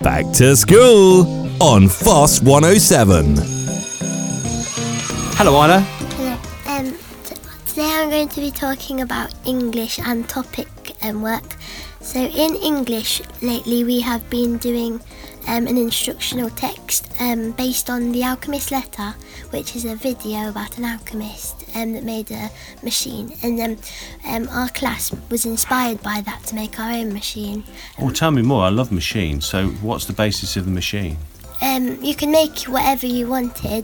Back to school on FOSS 107. Hello, Isla. Hello. Today I'm going to be talking about English and topic work. So in English lately we have been doing an instructional text based on The Alchemist Letter, which is a video about an alchemist that made a machine, and our class was inspired by that to make our own machine. Oh, tell me more. I love machines. So what's the basis of the machine? You can make whatever you wanted,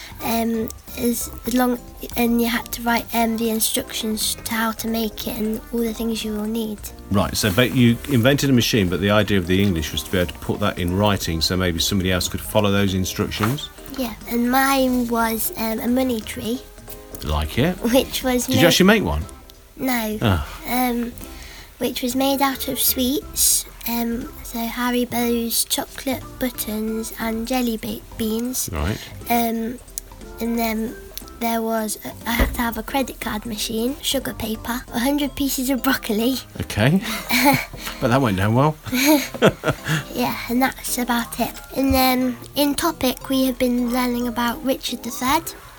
as long, and you had to write the instructions to how to make it and all the things you will need. Right, so you invented a machine, but the idea of the English was to be able to put that in writing so maybe somebody else could follow those instructions. Yeah, and mine was a money tree. Like it. Which was Did you actually make one? No. Oh. Which was made out of sweets. So Haribo's chocolate buttons and jelly beans. Right. And then there was, I had to have a credit card machine, sugar paper, 100 pieces of broccoli. Okay. But that went down well. Yeah, and that's about it. And then in topic we have been learning about Richard III.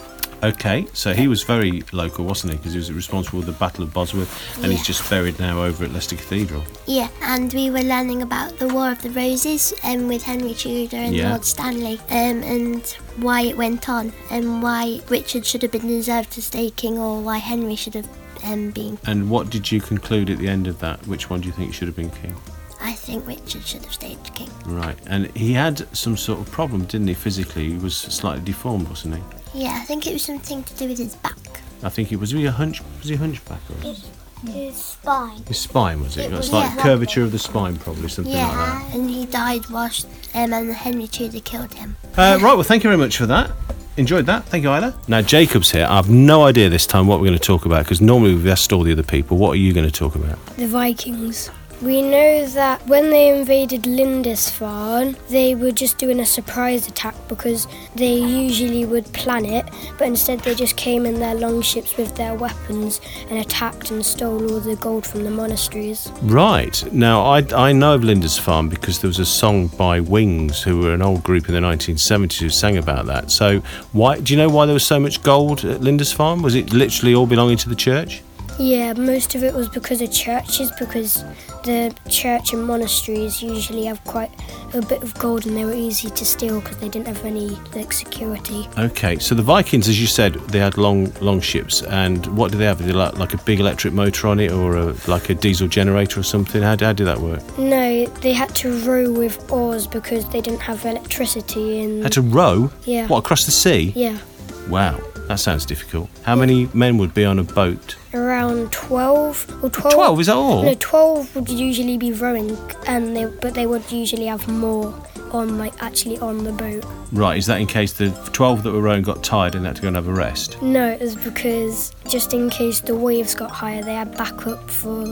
Okay, so he was very local, wasn't he? Because he was responsible for the Battle of Bosworth, and he's just buried now over at Leicester Cathedral. Yeah, and we were learning about the War of the Roses with Henry Tudor and Lord Stanley, and why it went on, and why Richard should have been deserved to stay king, or why Henry should have been. And what did you conclude at the end of that? Which one do you think should have been king? I think Richard should have stayed king. Right, and he had some sort of problem, didn't he, physically? He was slightly deformed, wasn't he? Yeah, I think it was something to do with his back. I think it was he a hunchback? Or? His spine. His spine, was it? It was was, curvature of the spine, probably, something like that. And he died whilst and Henry Tudor killed him. Right, well, thank you very much for that. Enjoyed that. Thank you, Isla. Now, Jacob's here. I have no idea this time what we're going to talk about, because normally we've asked all the other people. What are you going to talk about? The Vikings. We know that when they invaded Lindisfarne, they were just doing a surprise attack because they usually would plan it, but instead they just came in their longships with their weapons and attacked and stole all the gold from the monasteries. Right. Now, I know of Lindisfarne because there was a song by Wings, who were an old group in the 1970s who sang about that. So, do you know why there was so much gold at Lindisfarne? Was it literally all belonging to the church? Yeah, most of it was because of churches, because the church and monasteries usually have quite a bit of gold and they were easy to steal because they didn't have any security. Okay, so the Vikings, as you said, they had long ships, and what do they have? Did they like a big electric motor on it, or like a diesel generator or something? How did that work? No, they had to row with oars because they didn't have electricity. Had to row? Yeah. What, across the sea? Yeah. Wow, that sounds difficult. How many men would be on a boat? Around 12 or 12. 12, is that all? No, 12 would usually be rowing, but they would usually have more actually on the boat. Right, is that in case the 12 that were rowing got tired and had to go and have a rest? No, it was because just in case the waves got higher, they had backup for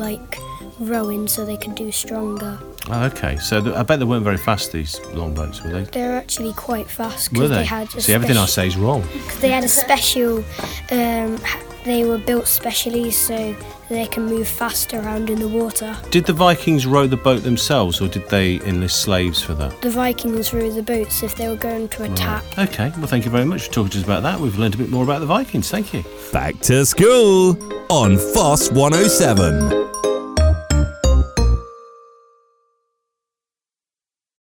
rowing so they could do stronger. Oh, okay, so I bet they weren't very fast, these long boats, were they? They're actually quite fast. Were they? Had See, everything I say is wrong. Because they had a special... they were built specially so they can move fast around in the water. Did the Vikings row the boat themselves, or did they enlist slaves for that? The Vikings rowed the boats if they were going to attack. Right. Okay, well, thank you very much for talking to us about that. We've learned a bit more about the Vikings. Thank you. Back to school on FOSS 107.